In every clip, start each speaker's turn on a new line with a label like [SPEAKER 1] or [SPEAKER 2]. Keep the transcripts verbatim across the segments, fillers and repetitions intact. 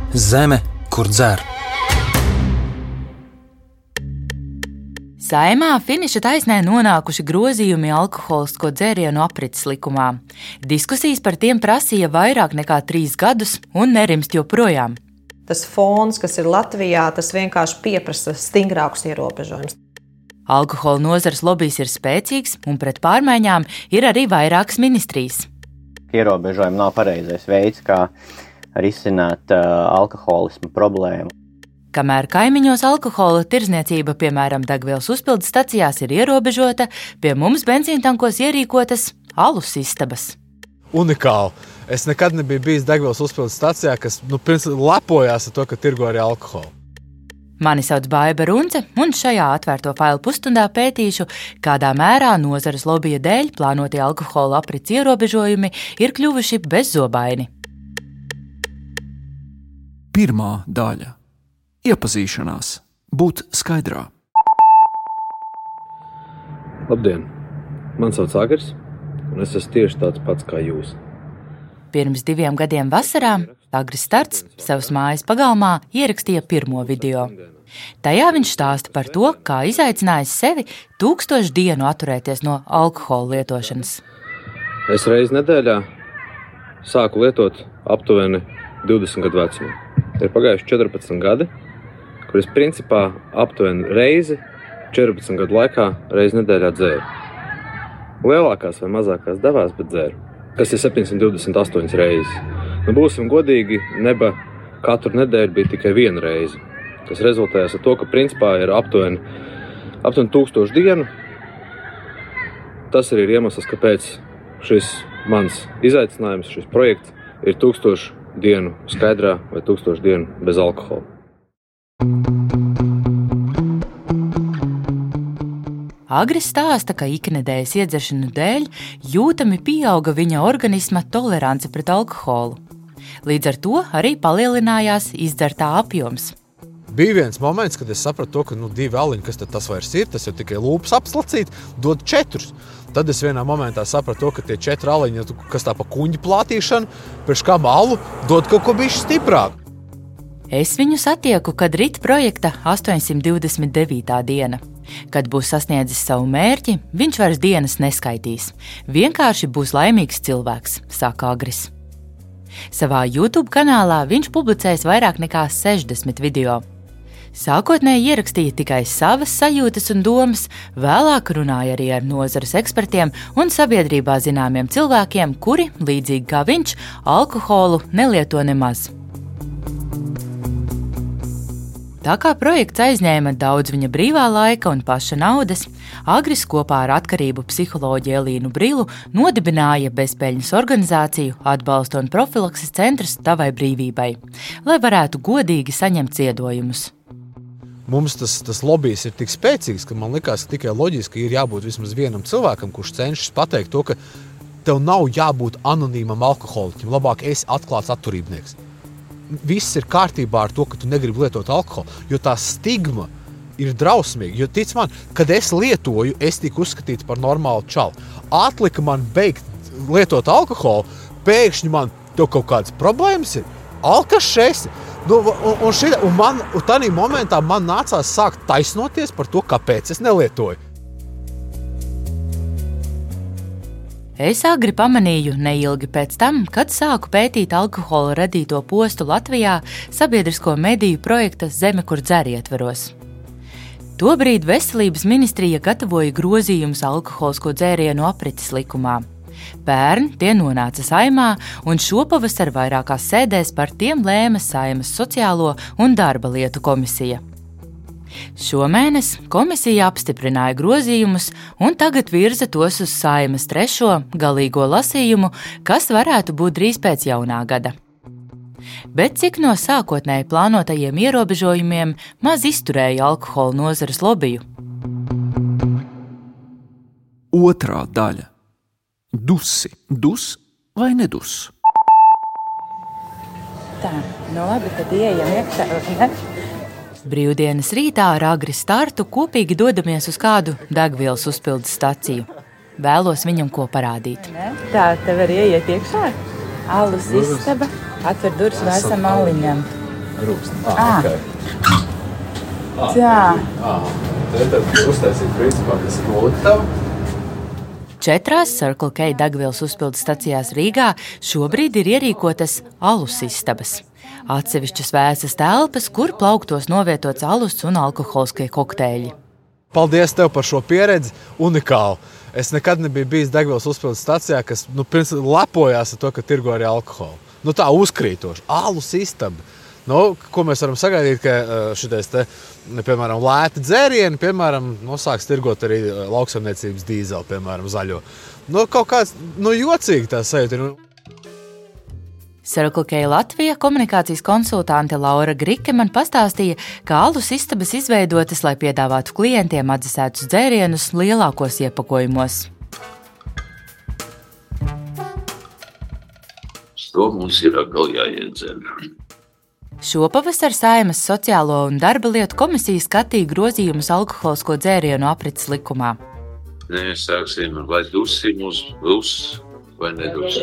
[SPEAKER 1] Zeme, kur dzer.
[SPEAKER 2] Saeimā finiša taisnē nonākuši grozījumi alkoholisko dzērienu aprits likumā. Diskusijas par tiem prasīja vairāk nekā trīs gadus un nerimst joprojām.
[SPEAKER 3] Tas fons, kas ir Latvijā, tas vienkārši pieprasa stingrākus ierobežojumus.
[SPEAKER 2] Alkohola nozares lobijs ir spēcīgs un pret pārmaiņām ir arī vairākas ministrijas.
[SPEAKER 4] Ierobežojumi nav pareizais veids, kā risināt uh, alkoholismu problēmu.
[SPEAKER 2] Kamēr kaimiņos alkohola tirzniecība, piemēram, degvielas uzpildes stacijās ir ierobežota, pie mums benzīntankos ierīkotas alus istabas.
[SPEAKER 5] Unikāli. Es nekad nebiju bijis degvielas uzpildes stacijā, kas nu, lepojās ar to, ka tirgo arī alkoholu.
[SPEAKER 2] Mani sauc Baiba Runce, un šajā atvērto failu pusstundā pētīšu, kādā mērā nozares lobija dēļ plānotie alkohola aprits ierobežojumi ir kļuvuši bezzobaini.
[SPEAKER 6] Pirmā daļa. Iepazīšanās. Būt skaidrā.
[SPEAKER 7] Labdien! Man sauc Agris, un es esmu tieši tāds pats kā jūs.
[SPEAKER 2] Pirms diviem gadiem vasarā Agris Starts savas mājas pagalmā ierakstīja pirmo video. Tajā viņš stāsta par to, kā izaicinājis sevi tūkstošu dienu atturēties no alkohola lietošanas.
[SPEAKER 7] Es reizi nedēļā sāku lietot aptuveni divdesmit gadu vecumā. Ir pagājuši četrpadsmit gadi, kur es principā aptuveni reizi četrpadsmit gadu laikā reizi nedēļā dzēru. Lielākās vai mazākās devās, bet dzēru, kas ir septiņsimt divdesmit astoņas reizes. Nu, būsim godīgi, neba katru nedēļu bija tikai viena reize, kas rezultējās ar to, ka principā ir aptuveni, aptuveni tūkstošu dienu. Tas arī ir iemesls, kāpēc šis mans izaicinājums, šis projekts ir tūkstošu dienu skaidrā vai tūkstošu dienu bez alkohola.
[SPEAKER 2] Agris stāsta, ka iknedēļas iedzeršanu dēļ jūtami pieauga viņa organisma tolerance pret alkoholu. Līdz ar to arī palielinājās izdzertā apjoms.
[SPEAKER 5] Bija viens moments, kad es sapratu to, ka nu, divi aliņi, kas tad tas vairs ir, tas jau tikai lūpas apslacīt, dod četrus. Tad es vienā momentā sapratu to, ka tie četri aliņi, kas tā pa kuņģi plātīšanu, priekš kā malu, dod kaut ko bišķi stiprāk.
[SPEAKER 2] Es viņu satieku, kad rit projekta astoņsimt divdesmit devītā diena. Kad būs sasniedzis savu mērķi, viņš vairs dienas neskaitīs. Vienkārši būs laimīgs cilvēks, saka Agris. Savā YouTube kanālā viņš publicējis vairāk nekā sešdesmit video. Sākotnēji ierakstīja tikai savas sajūtas un domas, vēlāk runāja arī ar nozares ekspertiem un sabiedrībā zināmiem cilvēkiem, kuri, līdzīgi kā viņš, alkoholu nelieto nemaz. Tā kā projekts aizņēma daudz viņa brīvā laika un paša naudas, Agris kopā ar atkarību psiholoģi Elīnu Brilu nodibināja bezpeļņas organizāciju Atbalsta un profilakses centrs Tavai brīvībai, lai varētu godīgi saņemt ziedojumus.
[SPEAKER 5] Mums tas, tas lobijs ir tik spēcīgs, ka man likās, ka tikai loģiski ir jābūt vismaz vienam cilvēkam, kurš cenšas pateikt to, ka tev nav jābūt anonīmam alkoholiķim, labāk esi atklāts atturībnieks. Viss ir kārtībā ar to, ka tu negribi lietot alkoholu, jo tā stigma ir drausmīga. Jo tic man, kad es lietoju, es tiku uzskatīts par normālu čalu. Atlika man beigt lietot alkoholu, pēkšņi man tev kaut kādas problēmas ir. Alkašs! Nu, un, un, šī, un, man, un tādā momentā man nācās sākt taisnoties par to, kāpēc es nelietoju.
[SPEAKER 2] Es agri pamanīju neilgi pēc tam, kad sāku pētīt alkohola radīto postu Latvijā sabiedrisko mediju projekta Zeme, kur dzer ietveros. Tobrīd Veselības ministrija gatavoja grozījumus alkoholisko dzērienu aprites likumā. Pērn tie nonāca Saeimā, un šopavasar vairākās sēdēs par tiem lēma Saeimas sociālo un darba lietu komisija. Šomēnes komisija apstiprināja grozījumus un tagad virza tos uz Saeimas trešo galīgo lasījumu, kas varētu būt drīz pēc jaunā gada. Bet cik no sākotnēji plānotajiem ierobežojumiem maz izturēja alkohola nozares lobiju?
[SPEAKER 6] Otrā daļa. Dusi. Dus vai nedus?
[SPEAKER 2] Tā, no labi, tad ieejam iekšā, ne? Brīvdienas rītā ar Agri Startu kopīgi dodamies uz kādu degvielas uzpildes staciju. Vēlos viņam ko parādīt.
[SPEAKER 8] Tā, te var ieiet iekšā. Alus istaba, atver durvis vēsam aliņam.
[SPEAKER 5] Rūkst.
[SPEAKER 2] Ah.
[SPEAKER 5] Ah, ok. Ah,
[SPEAKER 2] Tā.
[SPEAKER 5] Ah, tad uztaisīt principā, kas ir noliktava.
[SPEAKER 2] Četrās Circle K degvielas uzpildes stacijās Rīgā šobrīd ir ierīkotas alus istabas. Atsevišķas vēsas telpas, kur plauktos novietots alus un alkoholiskie kokteļi.
[SPEAKER 5] Paldies tev par šo pieredzi, unikālu. Es nekad nebiju bijis degvielas uzpildes stacijā, kas nu, lepojās ar to, ka tirgo arī alkoholu. Nu, tā uzkrītoši. Alus istaba. Nu, ko mēs varam sagaidīt, ka šitais te, piemēram, lēti dzērieni, piemēram, nu, sāks tirgot arī lauksaimniecības dīzeli, piemēram, zaļo. Nu, kaut kāds, nu, jocīgi tā sajūta. Nu.
[SPEAKER 2] Circle K Latvija komunikācijas konsultante Laura Grike man pastāstīja, ka alus istabas izveidotas, lai piedāvātu klientiem atdzesētus dzērienus lielākos iepakojumos.
[SPEAKER 1] To mums ir atkal jāiedzer.
[SPEAKER 2] Šopavasar Saeimas Sociālo un darba lietu komisija skatīja grozījumus alkoholisko dzērienu aprits likumā.
[SPEAKER 1] Nē, sāksim, vai dusi mums būs vai nedus.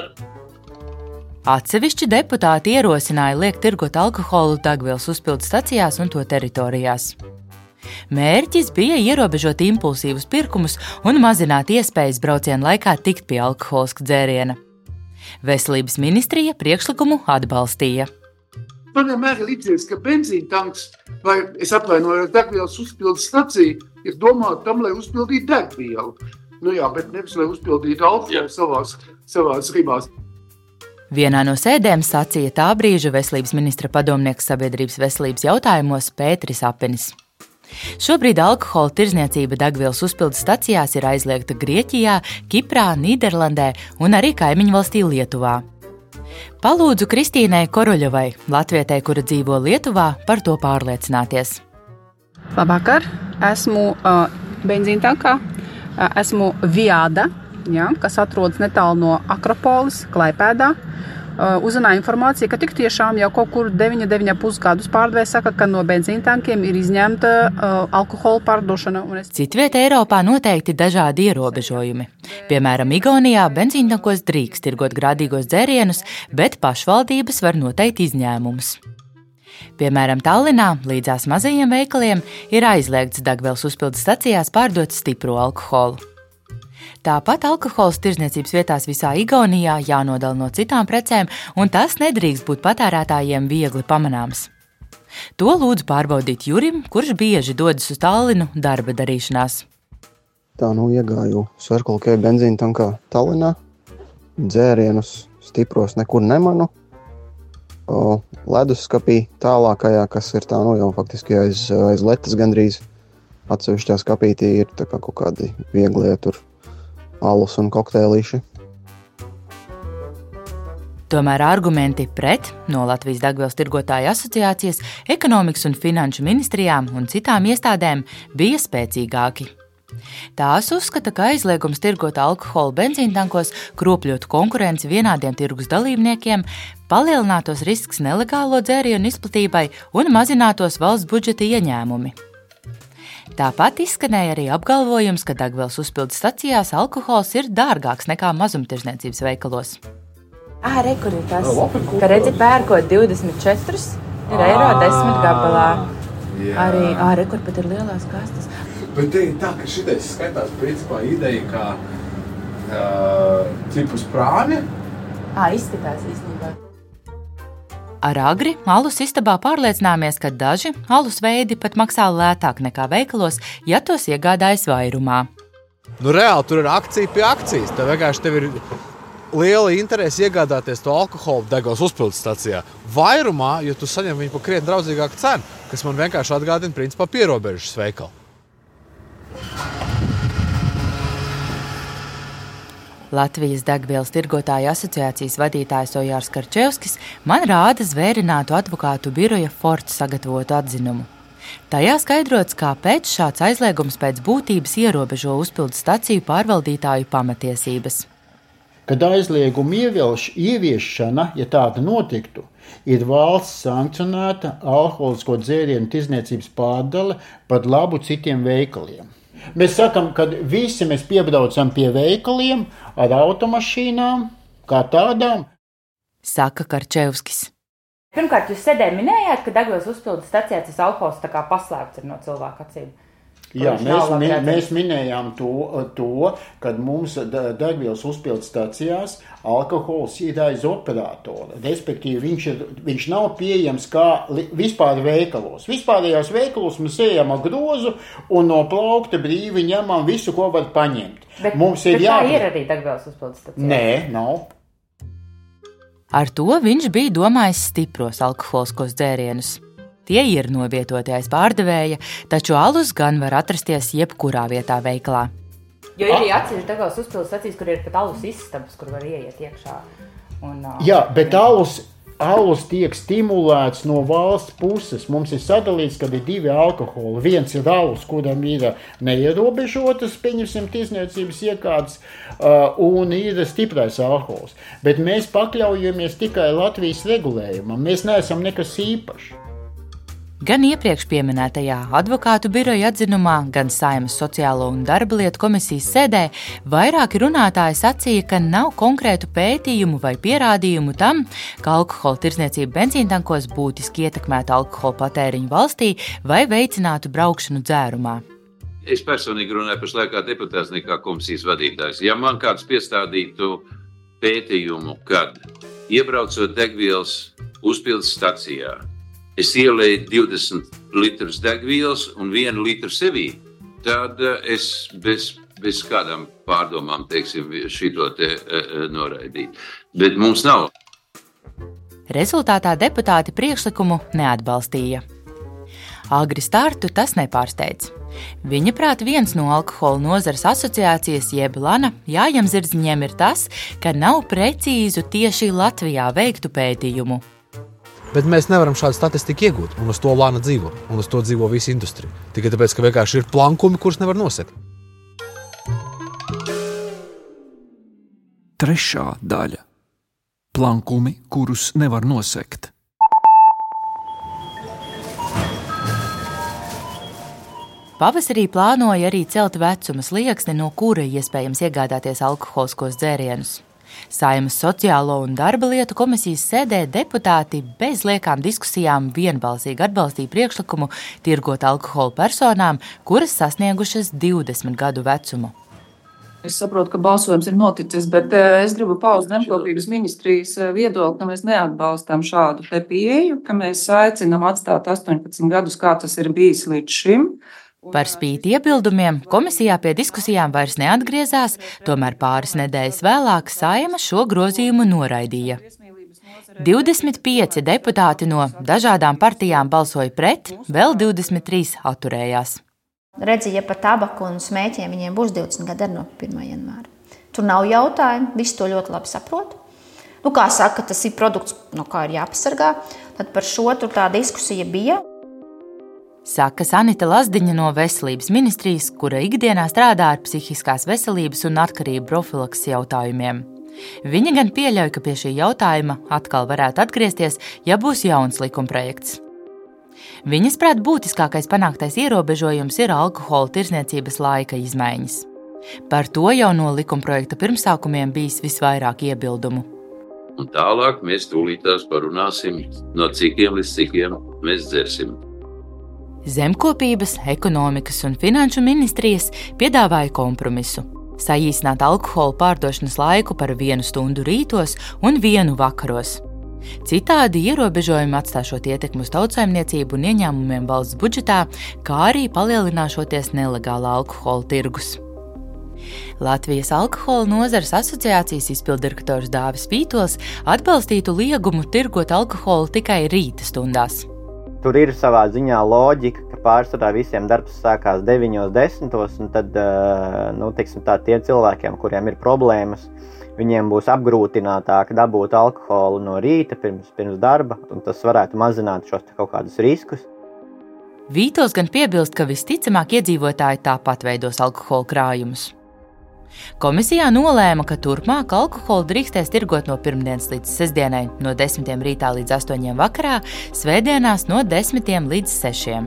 [SPEAKER 2] Atsevišķi deputāti ierosināja liekt tirgot alkoholu degvielas uzpildes stacijās un to teritorijās. Mērķis bija ierobežot impulsīvus pirkumus un mazināt iespējas braucienu laikā tikt pie alkoholiska dzēriena. Veselības ministrija priekšlikumu atbalstīja.
[SPEAKER 8] Man vienmēr ir līdzies, ka benzīna tanks vai, es atvainoju, degvielas uzpildes stacija ir domāta tam, lai uzpildītu degvielu. Nu jā, bet nevis, lai uzpildītu alkoholu savās, savās ribās.
[SPEAKER 2] Vienā no sēdēm sacīja tā brīža veselības ministra padomnieks sabiedrības veselības jautājumos Pēteris Apenis. Šobrīd alkohola tirzniecība degvielas uzpildes stacijās ir aizliegta Grieķijā, Kiprā, Nīderlandē un arī kaimiņvalstī Lietuvā. Palūdzu Kristīnai Koroļovai, latvietei, kura dzīvo Lietuvā, par to pārliecināties.
[SPEAKER 9] Labvakar, esmu uh, benzīntankā, uh, esmu Viada, ja, kas atrodas netālu no Akropolis, Klaipēdā. Uh, uzzināju informāciju, ka tik tiešām jau kaut kur deviņi, deviņi pus gadus pārdevēja saka, ka no benzīntankiem ir izņemta uh, alkohola pārdošana. Es...
[SPEAKER 2] Citvieta Eiropā noteikti dažādi ierobežojumi. Piemēram, Igaunijā benzīntankos drīkst tirgot grādīgos dzērienus, bet pašvaldības var noteikt izņēmumus. Piemēram, Tallinā līdzās mazajiem veikaliem ir aizliegts degvielas uzpildes stacijās pārdot stipro alkoholu. Tāpat alkohols tirzniecības vietās visā Igaunijā jānodala no citām precēm, un tas nedrīkst būt patērētājiem viegli pamanāms. To lūdzu pārbaudīt Jurim, kurš bieži dodas uz Tallinu darba darīšanās.
[SPEAKER 10] Tā nu iegāju Circle K benzīntankā Tallinā. Dzērienus stipros nekur nemanu. O, leduskapī tālākajā, kas ir tā nu jau faktiski aiz, aiz letas gandrīz. Atsevišķā skapītī ir tā kā kaut kādi vieglie tur alus un kokteilīši.
[SPEAKER 2] Tomēr argumenti pret no Latvijas degvielas tirgotāju asociācijas, ekonomikas un finanšu ministrijām un citām iestādēm bija spēcīgāki. Tās uzskata, ka aizliegums tirgot alkoholu benzīntankos kropļotu konkurenci vienādiem tirgus dalībniekiem, palielinātos risks nelegālo dzērienu izplatībai un mazinātos valsts budžeta ieņēmumi. Tāpat izskanēja arī apgalvojums, ka degvielas uzpildes stacijās alkohols ir dārgāks nekā mazumtirdzniecības veikalos. Ā, re, kur ir tas, ka redzi pērkot divdesmit četras, ir eiro desmit gabalā.
[SPEAKER 5] Jā.
[SPEAKER 2] Arī, ā, re, kur pat ir lielās kastes.
[SPEAKER 5] Bet te ir tā, ka šitais skaitās principā ideja kā uh, tipus prāni.
[SPEAKER 2] Ā, izskatās īstenībā. Ar agri alus istabā pārliecināmies, ka daži alus veidi pat maksā lētāk nekā veikalos, ja tos iegādājas vairumā.
[SPEAKER 5] Nu, reāli tur ir akcija pie akcijas. Tev vienkārši tev ir liela interese iegādāties to alkoholu degvielas uzpildes stacijā. Vairumā, jo tu saņem viņu par krietni draudzīgāku cenu, kas man vienkārši atgādina principā pierobežas veikalu.
[SPEAKER 2] Latvijas degvielas tirgotāju asociācijas vadītājs Ojārs Karčevskis man rāda zvērinātu advokātu biroja Forts sagatavotu atzinumu. Tajā skaidrots, kāpēc šāds aizliegums pēc būtības ierobežo uzpildes staciju pārvaldītāju pamatiesības.
[SPEAKER 11] Kad aizlieguma ievieš, ieviešana, ja tāda notiktu, ir valsts sankcionēta alkoholisko dzērienu tirdzniecības pārdale par labu citiem veikaliem. Mēs sakam, ka visi mēs piebraucam pie veikaliem ar automašīnām, kā tādām.
[SPEAKER 2] Saka Karčevskis. Pirmkārt, jūs sēdē minējāt, ka degvielas uzpildes stacijā tas alkohols tā kā paslēpts ir no cilvēku acīm.
[SPEAKER 11] Jā, mēs, mi, mēs minējām to, to, kad mums degvielas uzpildes stacijās alkohols ir aiz operatora. Respektīvi, viņš, ir, viņš nav pieejams kā vispār veikalos. Vispārējās veikalos mēs ejam ar grozu un no plaukta brīvi ņemam visu, ko var paņemt.
[SPEAKER 2] Bet,
[SPEAKER 11] mums ir
[SPEAKER 2] bet
[SPEAKER 11] jā...
[SPEAKER 2] tā ir arī degvielas uzpildes stacijā?
[SPEAKER 11] Nē, nav.
[SPEAKER 2] Ar to viņš bija domājis stipros alkoholiskos dzērienus. Tie ir novietoti aiz pārdevēja, taču alus gan var atrasties jebkurā vietā veikalā. Jo ir arī atsevišķi degvielas uzpildes stacijas, kur ir pat alus istabas, kur var ieiet iekšā. Un,
[SPEAKER 11] Jā, bet alus, alus tiek stimulēts no valsts puses. Mums ir sadalīts, kad ir divi alkoholi. Viens ir alus, kuram ir neierobežotas, pieņemsim, tirzniecības iekārtas, uh, un ir stiprais alkohols. Bet mēs pakļaujamies tikai Latvijas regulējumam. Mēs neesam nekas īpašs.
[SPEAKER 2] Gan iepriekš pieminētajā advokātu biroja atzinumā, gan Saeimas sociālo un darba lietu komisijas sēdē vairāki runātāji sacīja, ka nav konkrētu pētījumu vai pierādījumu tam, ka alkohola tirdzniecība benzīntankos būtiski ietekmētu alkohola patēriņu valstī vai veicinātu braukšanu dzērumā.
[SPEAKER 1] Es personīgi runāju pašlaik kā deputāts, nekā komisijas vadītājs. Ja man kāds piestādītu pētījumu, kad iebraucot degvielas uzpildes stacijā, es ielēju divdesmit litrus degvielas un vienu litru sevī, tad es bez, bez kādām pārdomām, teiksim, šito te uh, noraidīju. Bet mums nav.
[SPEAKER 2] Rezultātā deputāti priekšlikumu neatbalstīja. Agri startu tas nepārsteidz. Viņa prāt viens no alkohola nozares asociācijas jeb Lana Jājamzirdziņiem ir tas, ka nav precīzu tieši Latvijā veiktu pētījumu.
[SPEAKER 5] Bet mēs nevaram šādu statistiku iegūt, un uz to Lana dzīvo, un uz to dzīvo visa industrija. Tikai tāpēc, ka vienkārši ir plankumi, kurus nevar nosekt.
[SPEAKER 6] Trešā daļa. Plankumi, kurus nevar nosekt.
[SPEAKER 2] Pavasarī plānoja arī celt vecuma slieksni, no kura iespējams iegādāties alkoholiskos dzērienus. Saeimas sociālo un darba lietu komisijas sēdē deputāti bez liekām diskusijām vienbalsīgi atbalstīja priekšlikumu tirgot alkoholu personām, kuras sasniegušas divdesmit gadu vecumu.
[SPEAKER 12] Es saprotu, ka balsojums ir noticis, bet es gribu paust Zemkopības ministrijas viedokli, ka mēs neatbalstām šādu te pieeju, ka mēs aicinām atstāt astoņpadsmit gadus, kā tas ir bijis līdz šim.
[SPEAKER 2] Par spīti iebildumiem komisijā pie diskusijām vairs neatgriezās, tomēr pāris nedēļas vēlāk Saeima šo grozījumu noraidīja. divdesmit pieci deputāti no dažādām partijām balsoja pret, vēl divdesmit trīs atturējās.
[SPEAKER 13] Redzi, ja par tabaku un smēķiem viņiem būs divdesmit gadi no pirmā janvāra. Tur nav jautājumu, visi to ļoti labi saprot. Nu, kā saka, tas ir produkts, no kā ir jāpasargā, tad par šo tur tā diskusija bija.
[SPEAKER 2] Saka Sanita Lazdiņa no Veselības ministrijas, kura ikdienā strādā ar psihiskās veselības un atkarību profilakses jautājumiem. Viņa gan pieļauj, ka pie šī jautājuma atkal varētu atgriezties, ja būs jauns likumprojekts. Viņas prāt būtiskākais panāktais ierobežojums ir alkohola tirdzniecības laika izmaiņas. Par to jau no likumprojekta pirmsākumiem bijis visvairāk iebildumu.
[SPEAKER 1] Un tālāk mēs tūlītās parunāsim, no cikiem līdz cikiem mēs dzersim.
[SPEAKER 2] Zemkopības, ekonomikas un finanšu ministrijas piedāvāja kompromisu – saīsināt alkohola pārdošanas laiku par vienu stundu rītos un vienu vakaros. Citādi ierobežojumi atstāšot ietekmi uz tautsaimniecību un ieņēmumiem valsts budžetā, kā arī palielināšoties nelegālā alkohola tirgus. Latvijas alkohola nozares asociācijas izpildirektors Dāvis Vītols atbalstītu liegumu tirgot alkoholu tikai rīta stundās.
[SPEAKER 4] Tur ir savā ziņā loģika, ka pārsvarā visiem darbs sākās deviņos, desmitos, un tad, nu, teiksim tā, tie cilvēkiem, kuriem ir problēmas, viņiem būs apgrūtinātāk dabūt alkoholu no rīta pirms, pirms darba, un tas varētu mazināt šos kaut kādus riskus.
[SPEAKER 2] Vītols gan piebilst, ka visticamāk iedzīvotāji tāpat veidos alkohola krājumus. Komisijā nolēma, ka turpmāk alkoholu drīkstēs tirgot no pirmdienas līdz sestdienai, no desmitiem rītā līdz astoņiem vakarā, svētdienās no desmitiem līdz sešiem.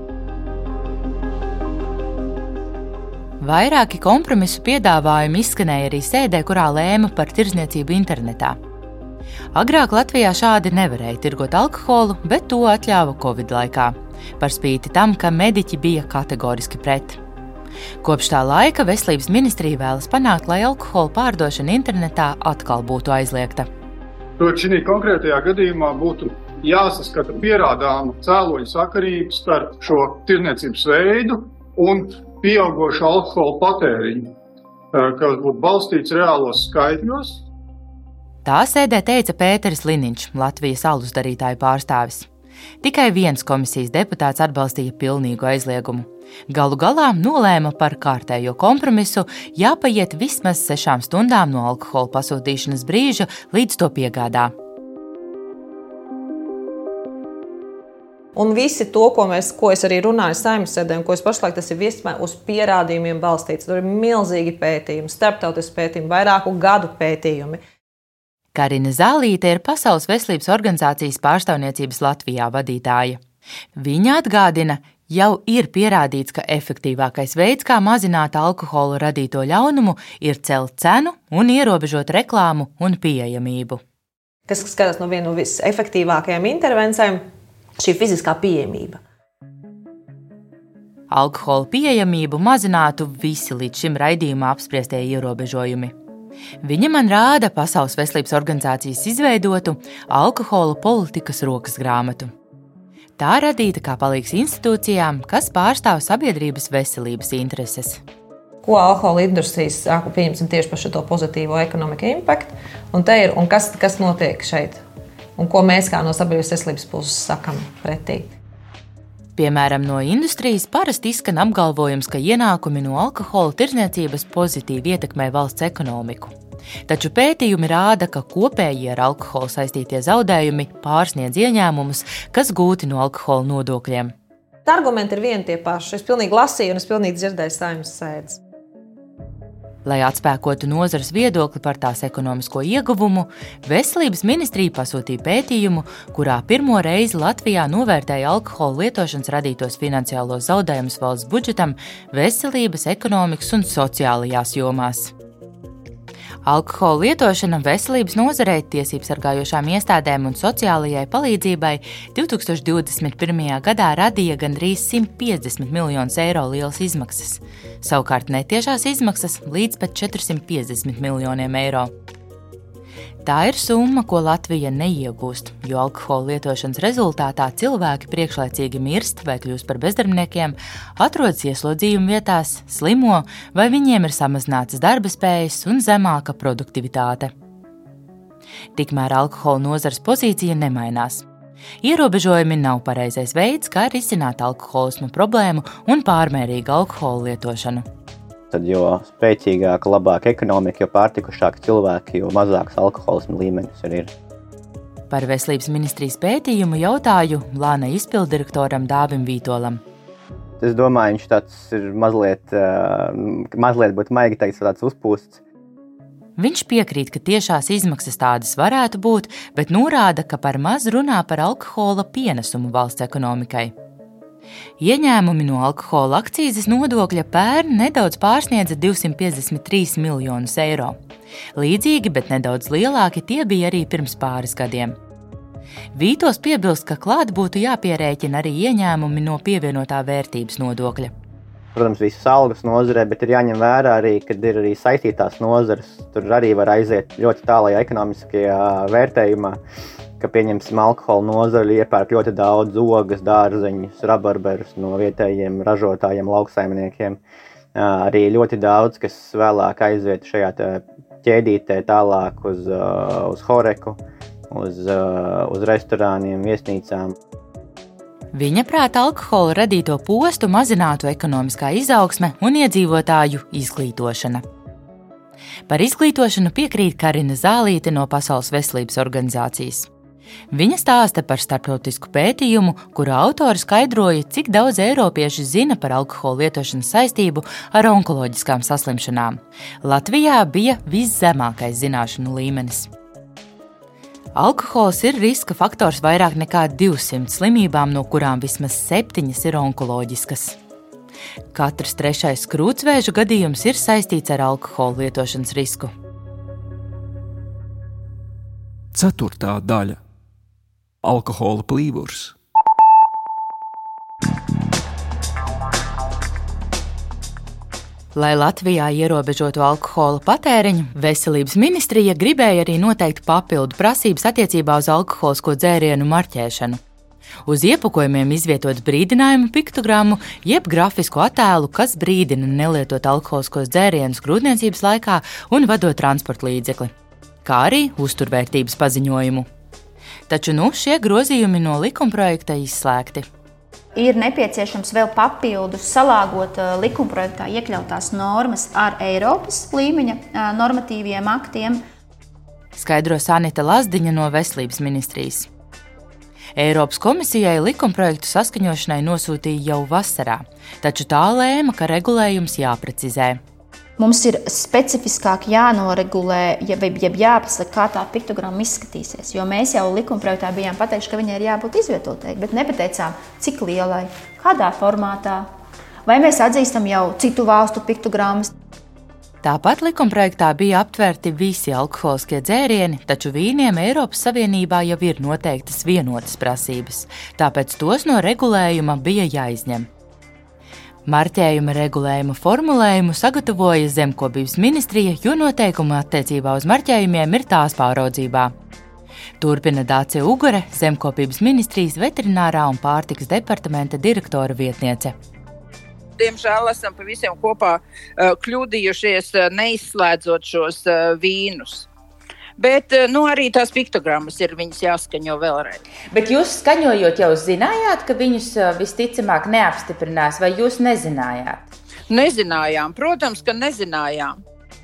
[SPEAKER 2] Vairāki kompromisu piedāvājumi izskanēja arī sēdē, kurā lēma par tirdzniecību internetā. Agrāk Latvijā šādi nevarēja tirgot alkoholu, bet to atļāva Covid laikā, par spīti tam, ka mediķi bija kategoriski pret. Kopš tā laika Veselības ministrija vēlas panākt, lai alkohola pārdošana internetā atkal būtu aizliegta.
[SPEAKER 14] Šī konkrētajā gadījumā būtu jāsaskata pierādāma cēloņa sakarība starp šo tirdzniecības veidu un pieaugošu alkohola patēriņu, kas būtu balstīts reālos skaitļos.
[SPEAKER 2] Tā sēdē teica Pēteris Liniņš, Latvijas aluzdarītāju pārstāvis. Tikai viens komisijas deputāts atbalstīja pilnīgu aizliegumu. Galu galā nolēma par kārtējo kompromisu jāpaiet vismaz sešām stundām no alkohola pasūtīšanas brīža līdz to piegādā.
[SPEAKER 3] Un visi to, ko, mēs, ko es arī runāju Saeimas sēdē, un ko es pašlaik, tas ir vispār uz pierādījumiem balstīts. Tur ir milzīgi pētījumi, starptautiski pētījumi, vairāku gadu pētījumi.
[SPEAKER 2] Karina Zālīte ir Pasaules veselības organizācijas pārstāvniecības Latvijā vadītāja. Viņa atgādina, jau ir pierādīts, ka efektīvākais veids, kā mazināt alkohola radīto ļaunumu, ir celt cenu un ierobežot reklāmu un pieejamību.
[SPEAKER 3] Kas skatās no viena no visefektīvākajām intervencijām, šī fiziskā pieejamība.
[SPEAKER 2] Alkohola pieejamību mazinātu visi līdz šim raidījumā apspriestie ierobežojumi. Viņa man rāda Pasaules veselības organizācijas izveidotu alkohola politikas rokas grāmatu. Tā radīta kā palīgs institūcijām, kas pārstāv sabiedrības veselības intereses.
[SPEAKER 3] Ko alkohola industrijas sāku pieņemsim tieši par šo pozitīvo ekonomiku impaktu, un, te ir, un kas, kas notiek šeit, un ko mēs kā no sabiedrības veselības puses sakam pretī.
[SPEAKER 2] Piemēram, no industrijas parasti izskan apgalvojums, ka ienākumi no alkohola tirdzniecības pozitīvi ietekmē valsts ekonomiku. Taču pētījumi rāda, ka kopējie ar alkoholu saistītie zaudējumi pārsniedz ieņēmumus, kas gūti no alkohola nodokļiem.
[SPEAKER 3] Argumenti ir vieni tie paši. Es pilnīgi lasīju un es pilnīgi dzirdēju Saeimas sēdes.
[SPEAKER 2] Lai atspēkotu nozares viedokli par tās ekonomisko ieguvumu, Veselības ministrija pasūtīja pētījumu, kurā pirmo reizi Latvijā novērtēja alkohola lietošanas radītos finansiālos zaudējumus valsts budžetam veselības, ekonomikas un sociālajās jomās. Alkohola lietošana veselības nozarei, tiesību sargājošām iestādēm un sociālajai palīdzībai divi tūkstoši divdesmit pirmajā gadā radīja gandrīz simt piecdesmit miljonus eiro lielas izmaksas, savukārt netiešās izmaksas līdz pat četrsimt piecdesmit miljoniem eiro. Tā ir summa, ko Latvija neiegūst, jo alkohola lietošanas rezultātā cilvēki priekšlaicīgi mirst vai kļūst par bezdarbniekiem, atrodas ieslodzījuma vietās, slimo vai viņiem ir samazinātas darba spējas un zemāka produktivitāte. Tikmēr alkohola nozares pozīcija nemainās. Ierobežojumi nav pareizais veids, kā risināt alkoholismu problēmu un pārmērīgu alkohola lietošanu.
[SPEAKER 4] Tad jo spēcīgāka, labāka ekonomika, jo pārtikušāki cilvēki, jo mazāks alkoholisma līmenis arī ir.
[SPEAKER 2] Par veselības ministrijas pētījumu jautāju Lāna izpildirektoram Dāvim Vītolam.
[SPEAKER 4] Es domāju, viņš tāds ir mazliet, mazliet būtu maigi teikt, tāds uzpūsts.
[SPEAKER 2] Viņš piekrīt, ka tiešās izmaksas tādas varētu būt, bet norāda, ka par maz runā par alkohola pienesumu valsts ekonomikai. Ieņēmumi no alkohola akcīzes nodokļa pērn nedaudz pārsniedza divsimt piecdesmit trīs miljonus eiro. Līdzīgi, bet nedaudz lielāki tie bija arī pirms pāris gadiem. Vītos piebilst, ka klāt būtu jāpierēķina arī ieņēmumi no pievienotā vērtības nodokļa.
[SPEAKER 4] Protams, visas algas nozarē, bet ir jāņem vērā arī, kad ir arī saistītās nozares. Tur arī var aiziet ļoti tālajā ekonomiskajā vērtējumā, ka pieņemsim alkohola nozari iepērk ļoti daudz ogas, dārzeņus, rabarberus no vietējiem ražotājiem, lauksaimniekiem. Arī ļoti daudz, kas vēlāk aiziet šajā ķēdītē tālāk uz, uz horeku, uz, uz restorāniem, viesnīcām.
[SPEAKER 2] Viņa prāta alkohola radīto postu mazinātu ekonomiskā izaugsme un iedzīvotāju izglītošana. Par izglītošanu piekrīt Karina Zālīte no Pasaules veselības organizācijas. Viņa stāsta par starptautisku pētījumu, kura autori skaidroja, cik daudz eiropieši zina par alkohola lietošanas saistību ar onkoloģiskām saslimšanām. Latvijā bija viszemākais zināšanu līmenis. Alkohols ir riska faktors vairāk nekā divsimt slimībām, no kurām vismaz septiņas ir onkoloģiskas. Katrs trešais krūtsvēža gadījums ir saistīts ar alkohola lietošanas risku.
[SPEAKER 6] Ceturtā daļa – alkohola plīvurs.
[SPEAKER 2] Lai Latvijā ierobežotu alkohola patēriņu, Veselības ministrija gribēja arī noteikt papildu prasības attiecībā uz alkoholisko dzērienu marķēšanu. Uz iepakojumiem izvietot brīdinājumu piktogrammu, jeb grafisku attēlu, kas brīdina nelietot alkoholiskos dzērienus grūtniecības laikā un vadot transporta līdzekli, kā arī uzturvērtības paziņojumu. Taču nu šie grozījumi no likumprojekta izslēgti.
[SPEAKER 13] Ir nepieciešams vēl papildus salāgot likumprojektā iekļautās normas ar Eiropas līmeņa normatīviem aktiem.
[SPEAKER 2] Skaidro Sanita Lazdiņa no Veselības ministrijas. Eiropas komisijai likumprojektu saskaņošanai nosūtīja jau vasarā, taču tā lēma, ka regulējums jāprecizē.
[SPEAKER 13] Mums ir specifiskāk jānoregulē, jeb, jeb jāpasaka, kā tā piktogramma izskatīsies. Jo mēs jau likumprojektā bijām pateikuši, ka viņai ir jābūt izvietotai, bet nepateicām, cik lielai, kādā formātā. Vai mēs atzīstam jau citu valstu piktogrammas.
[SPEAKER 2] Tāpat likumprojektā bija aptverti visi alkoholiskie dzērieni, taču vīniem Eiropas Savienībā jau ir noteiktas vienotas prasības, tāpēc tos no regulējuma bija jāizņem. Marķējuma regulējuma formulējumu sagatavoja Zemkopības ministrija, jo noteikumi attiecībā uz marķējumiem ir tās pāraudzībā. Turpina Dāce Ugure, Zemkopības ministrijas veterinārā un pārtikas departamenta direktora vietniece.
[SPEAKER 15] Diemžēl esam pa visiem kopā kļūdījušies, neizslēdzot šos vīnus. Bet nu, arī tās piktogrammas ir viņas jāskaņo vēlreiz.
[SPEAKER 2] Bet jūs skaņojot jau zinājāt, ka viņus visticamāk neapstiprinās, vai jūs nezinājāt?
[SPEAKER 15] Nezinājām, protams, ka nezinājām.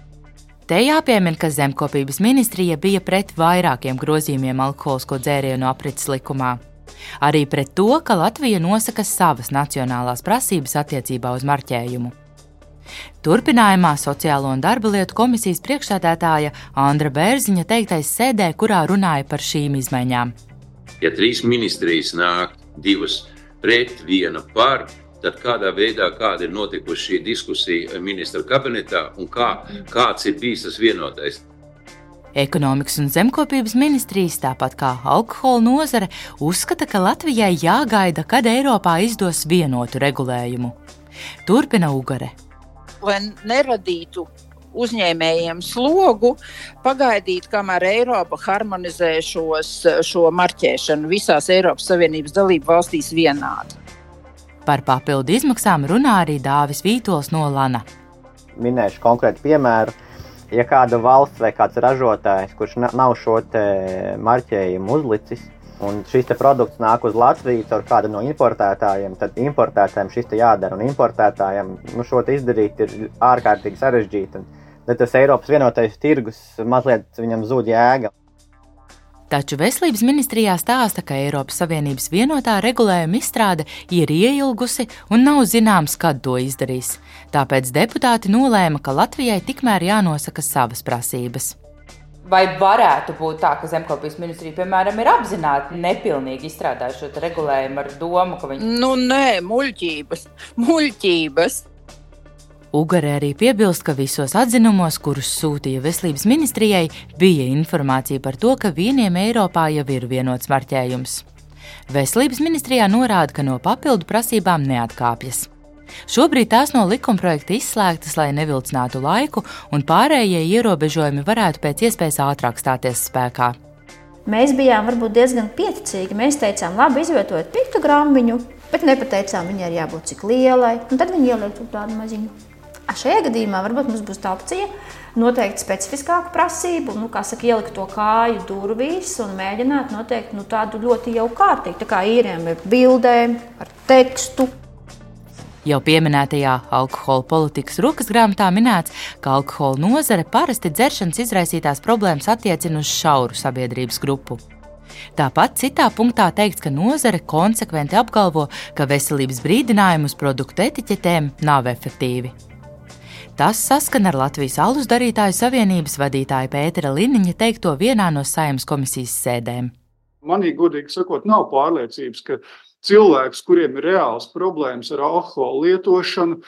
[SPEAKER 2] Te jāpiemina, ka Zemkopības ministrija bija pret vairākiem grozījumiem alkoholisko dzērienu aprits likumā. Arī pret to, ka Latvija nosaka savas nacionālās prasības attiecībā uz marķējumu. Turpinājumā Sociālo un darba lietu komisijas priekšsēdētāja Andra Bērziņa teiktais sēdē, kurā runāja par šīm izmaiņām.
[SPEAKER 1] Ja trīs ministrijas nāk divas pret, viena par, tad kādā veidā, kāda ir notikusi šī diskusija ministra kabinetā un kā, kāds ir bijis tas vienotais?
[SPEAKER 2] Ekonomikas un zemkopības ministrijas, tāpat kā alkohola nozare, uzskata, ka Latvijai jāgaida, kad Eiropā izdos vienotu regulējumu. Turpina Ugare.
[SPEAKER 15] Lai neradītu uzņēmējiem slogu, pagaidīt, kamēr Eiropa harmonizē šos, šo marķēšanu visās Eiropas Savienības dalību valstīs vienādi.
[SPEAKER 2] Par papildu izmaksām runā arī Dāvis Vītols no Lana.
[SPEAKER 4] Minēšu konkrētu piemēru. Ja kāda valsts vai kāds ražotājs, kurš nav šo te marķējumu uzlicis, un šis te produkts nāk uz Latviju caur kādu no importētājiem, tad importētājiem šis te jādara, un importētājiem nu, šo te izdarīt ir ārkārtīgi sarežģīti. Tad tas Eiropas vienotais tirgus mazliet viņam zūd jēga.
[SPEAKER 2] Taču Veselības ministrijā stāsta, ka Eiropas Savienības vienotā regulējuma izstrāde ir ieilgusi un nav zināms, kad to izdarīs. Tāpēc deputāti nolēma, ka Latvijai tikmēr jānosaka savas prasības. Vai varētu būt tā, ka Zemkopības ministrija, piemēram, ir apzināti nepilnīgi izstrādājuši šo regulējumu ar domu, ka viņi...
[SPEAKER 15] Nu, nē, muļķības, muļķības.
[SPEAKER 2] Ugare arī piebilst, ka visos atzinumos, kurus sūtīja Veselības ministrijai, bija informācija par to, ka vīniem Eiropā jau ir vienots marķējums. Veselības ministrijā norāda, ka no papildu prasībām neatkāpjas. Šobrīd tās no likumprojekta izslēgtas, lai nevilcinātu laiku, un pārējie ierobežojumi varētu pēc iespējas ātrāk stāties spēkā.
[SPEAKER 13] Mēs bijām varbūt diezgan pieticīgi. Mēs teicām, labi, izvietojiet piktogrammiņu, bet nepateicām, viņai ir jābūt cik lielai, un tad viņi ieliek tādu maziņu. Šajā gadījumā varbūt mums būs tā opcija noteikt specifiskāku prasību, nu, kā saka, ielikt to kāju durvīs un mēģināt noteikt nu, tādu ļoti jau kārtīgu, tā kā īriem ar bildēm, ar tekstu.
[SPEAKER 2] Jau pieminētajā alkohola politikas rokas grāmatā minēts, ka alkohola nozare parasti dzeršanas izraisītās problēmas attiecina uz šauru sabiedrības grupu. Tāpat citā punktā teikts, ka nozare konsekventi apgalvo, ka veselības brīdinājumi uz produktu etiķetēm nav efektīvi. Tas saskan ar Latvijas alus darītāju savienības vadītāja Pētera Liniņa teikto vienā no Saeimas komisijas sēdēm.
[SPEAKER 14] Manī, godīgi sakot, nav pārliecības, ka cilvēks, kuriem ir reāls problēmas ar alkoholu lietošanu,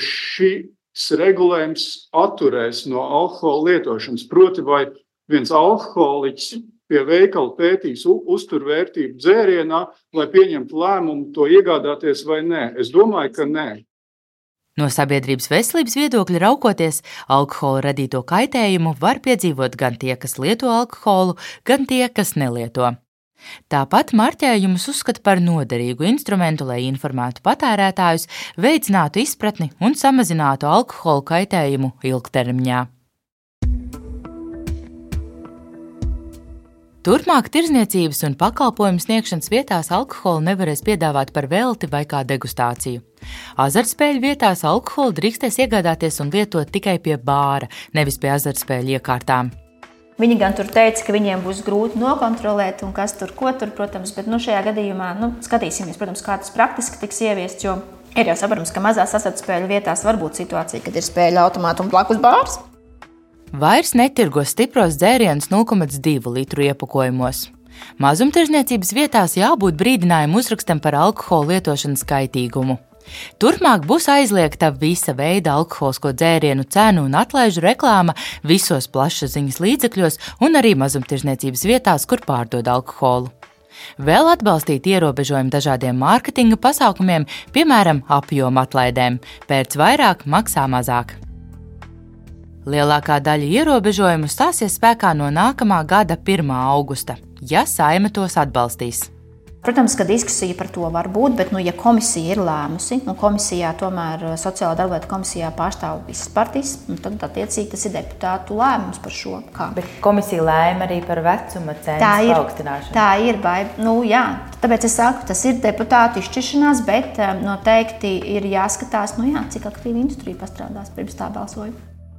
[SPEAKER 14] šis regulējums atturēs no alkohola lietošanas. Proti, vai viens alkoholiķis pie veikala pētīs uzturvērtību dzērienā, lai pieņemtu lēmumu to iegādāties vai nē. Es domāju, ka nē.
[SPEAKER 2] No sabiedrības veselības viedokļa raukoties, alkohola radīto kaitējumu var piedzīvot gan tie, kas lieto alkoholu, gan tie, kas nelieto. Tāpat marķējumus uzskata par noderīgu instrumentu, lai informētu patērētājus, veicinātu izpratni un samazinātu alkohola kaitējumu ilgtermiņā. Turpmāk tirdzniecības un pakalpojumu sniegšanas vietās alkoholu nevarēs piedāvāt par velti vai kā degustāciju. Azartspēļu vietās alkoholu drīkstēs iegādāties un lietot tikai pie bāra, nevis pie azartspēļu iekārtām.
[SPEAKER 13] Viņi gan tur teica, ka viņiem būs grūti nokontrolēt un kas tur, ko tur, protams, bet nu, šajā gadījumā nu, skatīsimies, protams, kā tas praktiski tiks ieviests, jo ir jau saprotams, ka mazās azartspēļu vietās var būt situācija, kad ir spēļu automāti un blakus bārs.
[SPEAKER 2] Vairs netirgo stipros dzērienus nulle komats divi litru iepakojumos. Mazumtirdzniecības vietās jābūt brīdinājumu uzrakstam par alkohola lietošanas kaitīgumu. Turpmāk būs aizliegta visa veida alkoholisko dzērienu cenu un atlaižu reklāma visos plašsaziņas līdzekļos un arī mazumtirdzniecības vietās, kur pārdod alkoholu. Vēl atbalstīt ierobežojumu dažādiem mārketinga pasākumiem, piemēram, apjoma atlaidēm. Pērc vairāk, maksā mazāk. Lielākā daļa ierobežojumu stāsies spēkā no nākamā gada pirmā augusta, ja Saeima tos atbalstīs.
[SPEAKER 13] Protams, ka diskusija par to var būt, bet, nu, ja komisija ir lēmusi, un komisijā tomēr sociālā darblietu komisijā pārstāv visas partijas, tad attiecīgi tas ir deputātu lēmums par šo. Kā.
[SPEAKER 2] Bet komisija lēma arī par vecuma cenas paaugstināšanu.
[SPEAKER 13] Tā ir, vai, nu jā, tāpēc es saku, tas ir deputātu izšķiršanās, bet noteikti ir jāskatās, nu jā, cik aktīvi industrija pastrādās pirms tā balsoja.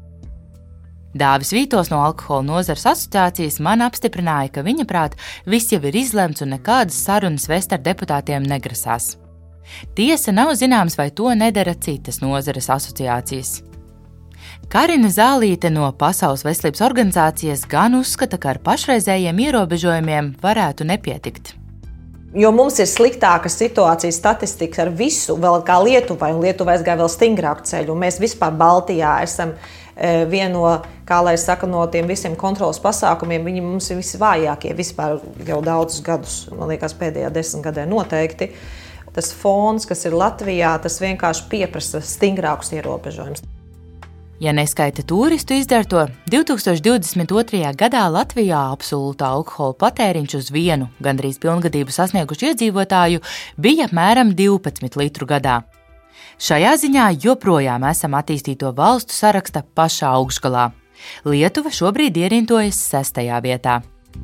[SPEAKER 2] Dāvis Vītos no alkohola nozares asociācijas man apstiprināja, ka viņa prāt viss jau ir izlemts un nekādas sarunas vest ar deputātiem negrasās. Tiesa nav zināms, vai to nedara citas nozares asociācijas. Karina Zālīte no Pasaules veselības organizācijas gan uzskata, ka ar pašreizējiem ierobežojumiem varētu nepietikt.
[SPEAKER 3] Jo mums ir sliktāka situācija statistika ar visu, vēl kā Lietuvai, un Lietuvai aizgāja vēl stingrāku ceļu. Mēs vispār Baltijā esam viena no, kā lai saka, no tiem visiem kontrolas pasākumiem, viņi mums ir visvājākie vispār jau daudzus gadus, man liekas, pēdējā desmitgadē noteikti. Tas fons, kas ir Latvijā, tas vienkārši pieprasa stingrākus ierobežojumus.
[SPEAKER 2] Ja neskaita turistu izdarto, divi tūkstoši divdesmit otrajā gadā Latvijā absolūtā alkohola patēriņš uz vienu gandrīz pilngadību sasniegušu iedzīvotāju bija apmēram divpadsmit litru gadā. Šajā ziņā joprojām esam attīstīto valstu saraksta pašā augšgalā. Lietuva šobrīd ierintojas sestajā vietā.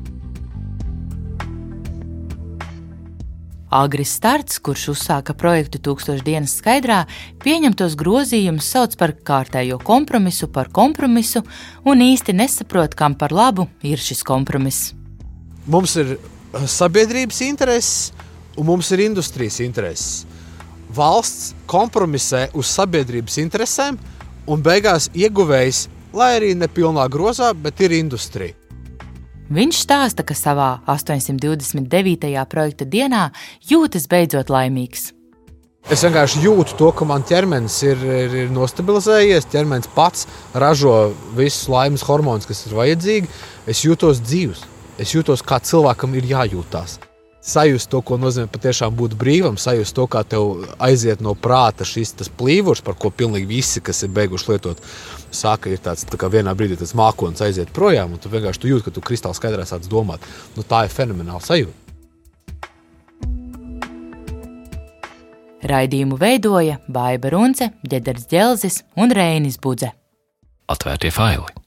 [SPEAKER 2] Agris Starts, kurš uzsāka projektu Tūkstoš dienas skaidrā, pieņemtos grozījumus sauc par kārtējo kompromisu par kompromisu un īsti nesaprot, kam par labu ir šis kompromiss.
[SPEAKER 5] Mums ir sabiedrības intereses un mums ir industrijas intereses. Valsts kompromisē uz sabiedrības interesēm un beigās ieguvējs, lai arī nepilnā grozā, bet ir industrija.
[SPEAKER 2] Viņš stāsta, ka savā astoņsimt divdesmit devītajā projekta dienā jūtas beidzot laimīgs.
[SPEAKER 5] Es vienkārši jūtu to, ka man ķermenis ir, ir, ir nostabilizējies, ķermenis pats ražo visus laimes hormonus, kas ir vajadzīgi. Es jūtos dzīvs, es jūtos, kā cilvēkam ir jājūtās. Sajust to, ko nozīmē patiešām būt brīvam, sajust to, kā tev aiziet no prāta šis tas plīvurs, par ko pilnīgi visi, kas ir beiguši lietot, saka, ir tāds, tā kā vienā brīdī tas mākonis aiziet projām, un tu vienkārši tu jūt, ka tu kristāli skaidrā sāc domāt. Nu, tā ir fenomenāla sajūta.
[SPEAKER 2] Raidījumu veidoja Baiba Runce, Ģedars Ģelzis un Reinis Budze.
[SPEAKER 6] Atvērtie faili.